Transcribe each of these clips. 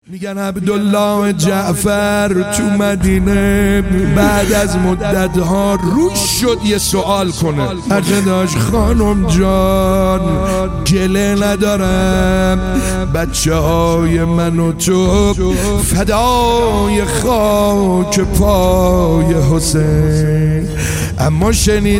میگن عبدالله جعفر تو مدینه بعد از مدت ها روش شد یه سوال کنه. هرچه داشت خانم جان گله ندارم، بچه های من و تو فدای خاک پای حسین. اما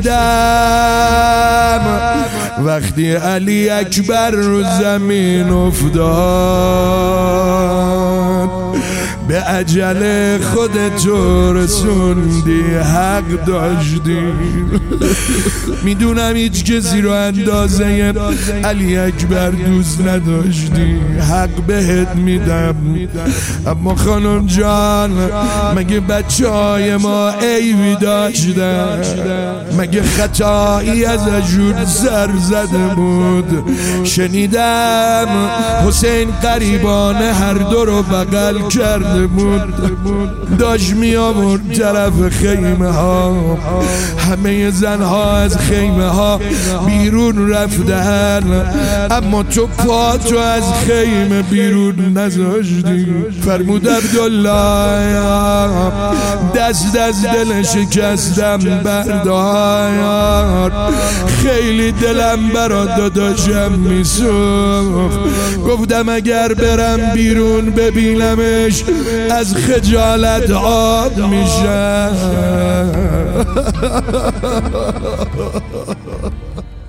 شنیدم وقتی علی اکبر رو زمین افتاد به اجل خودتو رسوندی، حق داشتی. میدونم هیچ کسی رو اندازه علی اکبر دوست نداشتی، حق بهت میدم. اما خانم جان مگه بچه های ما عیبی داشتن؟ مگه خطایی ازشون سر زده بود؟ شنیدم حسین قریبانه هر دو رو بغل کرده بود، داشت می آورد طرف خیمه ها. همه زنها از خیمه ها بیرون رفتن، اما تو پاتو از خیمه بیرون نذاشتی. فرمود عبدالله دست از دل شکستم بردار، خیلی دلم برا داداشم میسوخت. گفتم اگر برم بیرون ببینمش از خجالت آب میشم.